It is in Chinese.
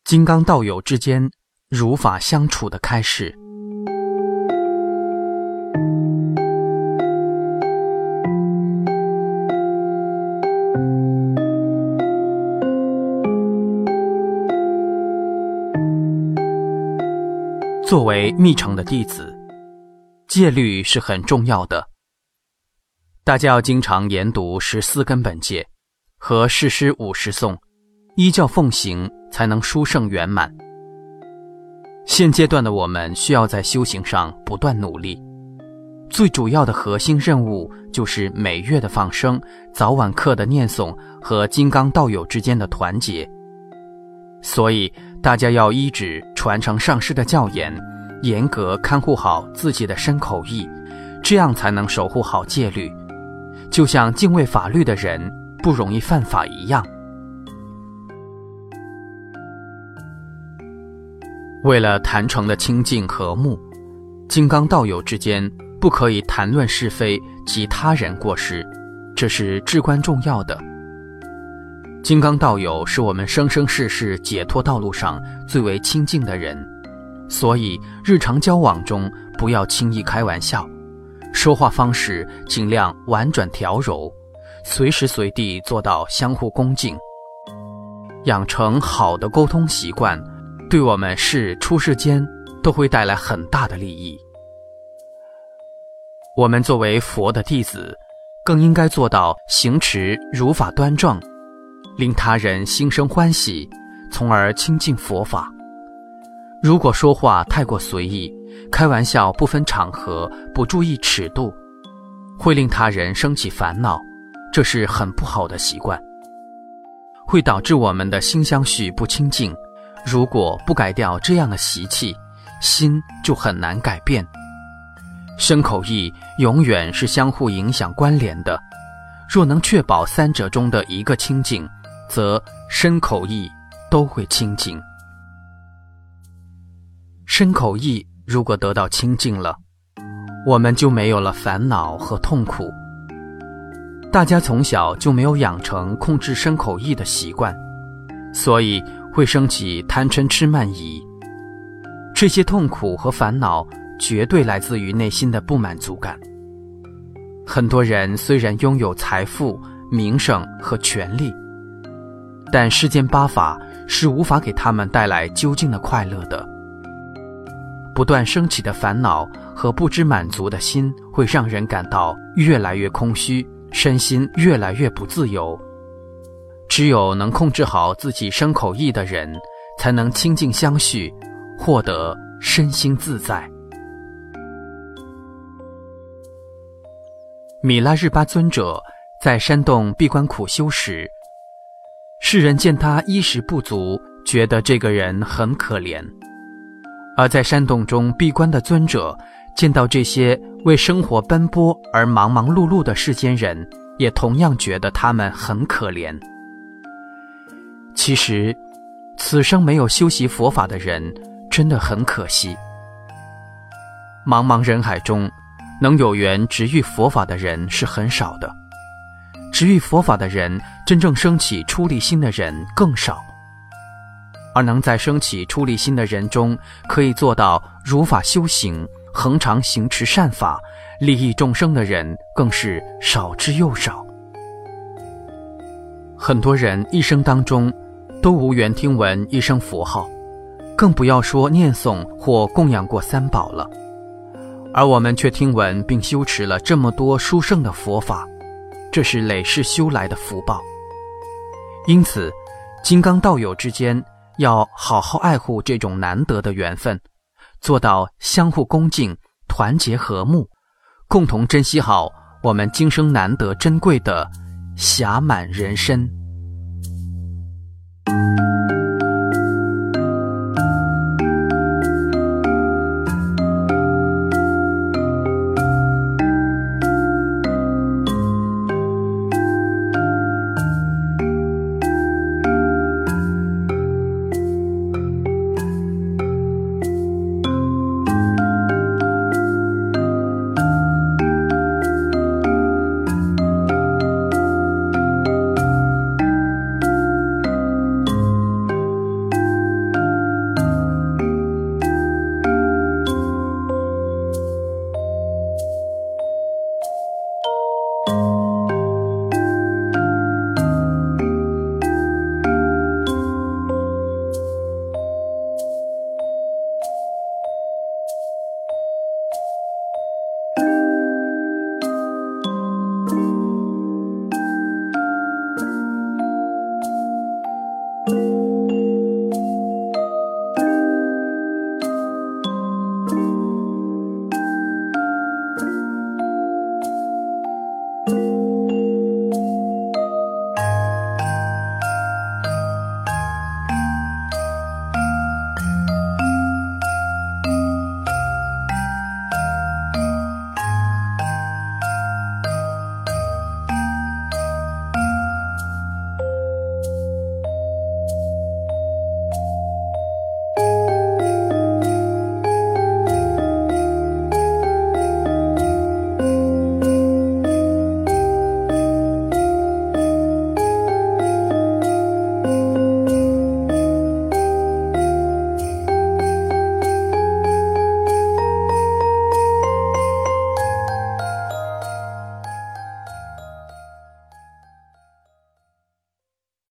金刚道友之间如法相处的开始。作为密乘的弟子，戒律是很重要的。大家要经常研读14根本戒和世师50颂，依教奉行，才能殊胜圆满。现阶段的我们需要在修行上不断努力，最主要的核心任务就是每月的放生、早晚课的念诵和金刚道友之间的团结。所以大家要依止传承上师的教言，严格看护好自己的身口意，这样才能守护好戒律，就像敬畏法律的人不容易犯法一样。为了坛城的清净和睦，金刚道友之间不可以谈论是非及他人过失，这是至关重要的。金刚道友是我们生生世世解脱道路上最为亲近的人，所以日常交往中不要轻易开玩笑，说话方式尽量婉转调柔，随时随地做到相互恭敬，养成好的沟通习惯，对我们出世间都会带来很大的利益。我们作为佛的弟子，更应该做到行持如法端正，令他人心生欢喜，从而亲近佛法。如果说话太过随意，开玩笑不分场合，不注意尺度，会令他人生起烦恼，这是很不好的习惯，会导致我们的心相续不清净。如果不改掉这样的习气，心就很难改变。身口意永远是相互影响关联的，若能确保三者中的一个清净，则身口意都会清净。身口意如果得到清净了，我们就没有了烦恼和痛苦。大家从小就没有养成控制身口意的习惯，所以会升起贪嗔痴慢疑。这些痛苦和烦恼绝对来自于内心的不满足感。很多人虽然拥有财富、名声和权力，但世间八法是无法给他们带来究竟的快乐的。不断升起的烦恼和不知满足的心，会让人感到越来越空虚，身心越来越不自由。只有能控制好自己身口意的人，才能清净相续，获得身心自在。米拉日巴尊者在山洞闭关苦修时，世人见他衣食不足，觉得这个人很可怜。而在山洞中闭关的尊者，见到这些为生活奔波而忙忙碌碌的世间人，也同样觉得他们很可怜。其实，此生没有修习佛法的人真的很可惜。茫茫人海中，能有缘直遇佛法的人是很少的，直遇佛法的人，真正升起出离心的人更少。而能在升起出离心的人中，可以做到如法修行，恒常行持善法，利益众生的人更是少之又少。很多人一生当中都无缘听闻一声佛号，更不要说念诵或供养过三宝了。而我们却听闻并修持了这么多殊胜的佛法，这是累世修来的福报。因此，金刚道友之间要好好爱护这种难得的缘分，做到相互恭敬、团结和睦，共同珍惜好我们今生难得珍贵的暇满人身。